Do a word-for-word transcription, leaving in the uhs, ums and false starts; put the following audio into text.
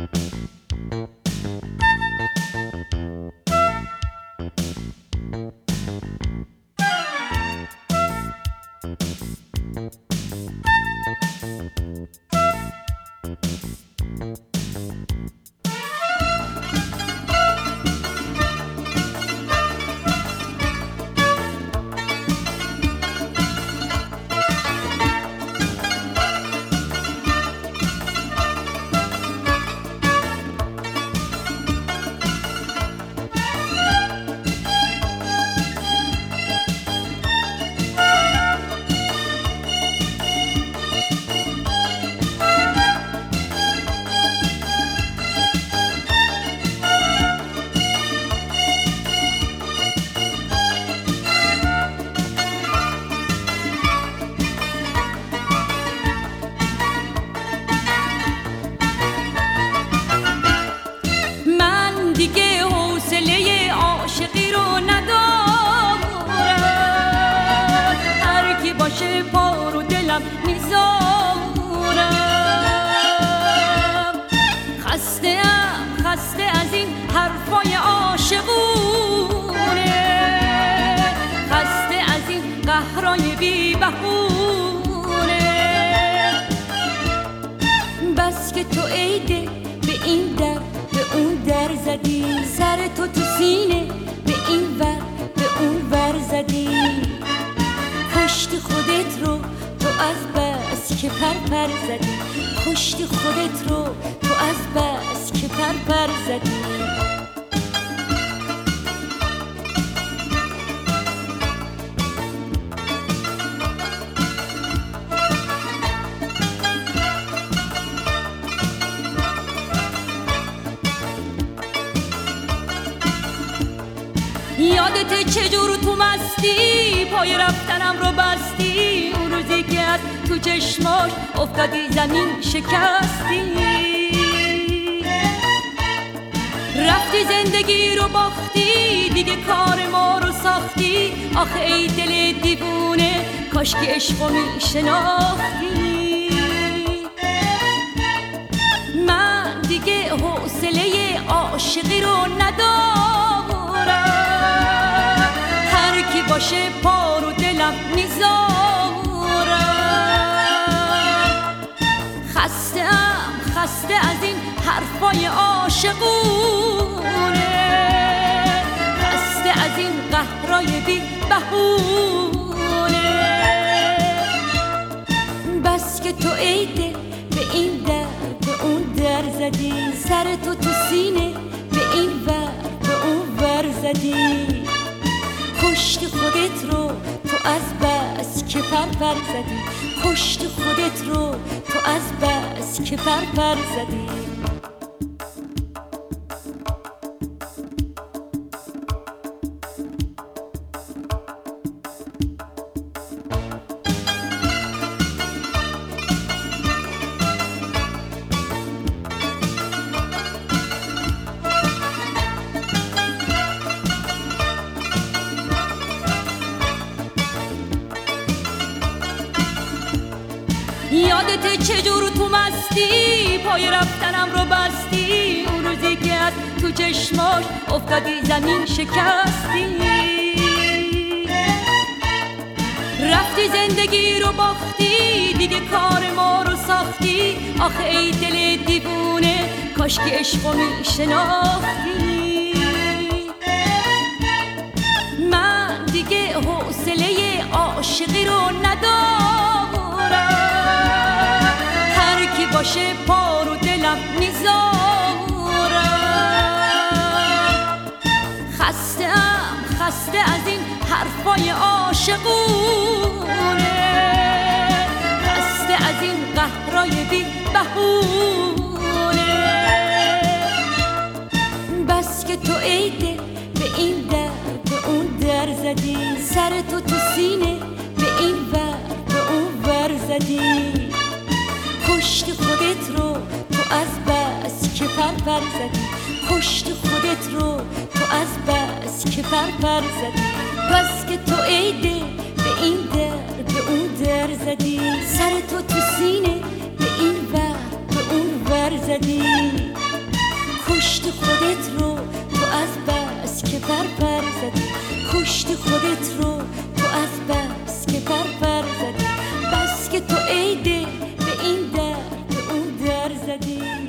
یادت چجور تو مستی پای رفتنم رو بستی، اون روزی که از تو چشماش افتادی زمین شکستی، رفتی زندگی رو باختی، دیگه کار ما رو ساختی. آخه ای دل دیوونه کاش که عشقو میشناختی. من دیگه حوصله عاشقی رو ندارم، هر کی باشه پا رو دلم میذارم. خسته‌ام خسته از این حرفای عاشقونه، خسته از این قهرای بی بهونه. بس که تو ای دل به این در به اون در زدی، سر تو تو سینه به این ور به اون ور زدی. کشتی خودت رو تو از بس که پر پر زدی، کشتی خودت رو تو از بس که پر پر زدی. یادت چجور تو مستی پای رفتنم رو بستی، اون روزی که از تو چشماش افتادی زمین شکستی، رفتی زندگی رو باختی، دیگه کار ما رو ساختی. آخه ای دل دیوونه کاش که عشقو میشناختی. من دیگه حوصله عاشقی رو ندارم، هر کی باشه پا رو دلم میذارم. خسته‌ام خسته از این حرفای عاشقونه، خسته از این قهرای بی بهونه. بس که تو ای دل به این در به اون در زدی، سر تو تو سینه به این ور به اون ور زدی. کشتی خودت رو تو از بس که پر پر زدی، کشتی خودت رو تو از بس که پر پر زدی. بس که تو ای دل به این در به اون در زدی، سر تو تو سینه به این ور به اون ور زدی. کشتی خودت رو تو از بس که پرپر زدی، کشتی خودت رو تو از بس که پرپر زدی، بس که تو ای دل به این در به اون در زدی.